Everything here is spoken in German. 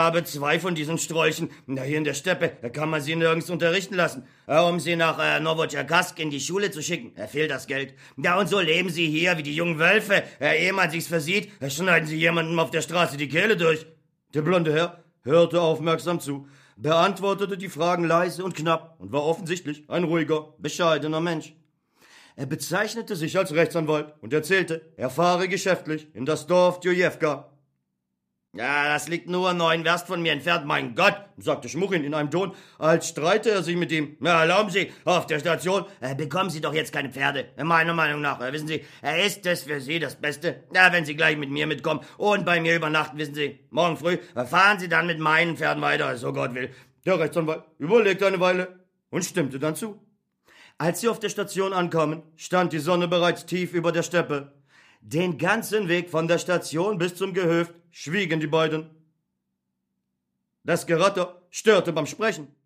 habe 2 von diesen Strolchen. Na, hier in der Steppe, da kann man sie nirgends unterrichten lassen. Um sie nach Nowotcherkassk in die Schule zu schicken, fehlt das Geld. Ja, und so leben sie hier wie die jungen Wölfe. Ehe man sich's versieht, schneiden sie jemandem auf der Straße die Kehle durch. Der blonde Herr hörte aufmerksam zu, beantwortete die Fragen leise und knapp und war offensichtlich ein ruhiger, bescheidener Mensch. Er bezeichnete sich als Rechtsanwalt und erzählte, er fahre geschäftlich in das Dorf Djurjewka. Ja, das liegt nur 9 Werst von mir entfernt, mein Gott, sagte Schmuchin in einem Ton, als streite er sich mit ihm. Ja, erlauben Sie, auf der Station bekommen Sie doch jetzt keine Pferde. Meiner Meinung nach, wissen Sie, ist es für Sie das Beste? Ja, wenn Sie gleich mit mir mitkommen und bei mir übernachten, wissen Sie, morgen früh fahren Sie dann mit meinen Pferden weiter, so Gott will. Der Rechtsanwalt überlegte eine Weile und stimmte dann zu. Als sie auf der Station ankamen, stand die Sonne bereits tief über der Steppe. Den ganzen Weg von der Station bis zum Gehöft schwiegen die beiden. Das Geratter störte beim Sprechen.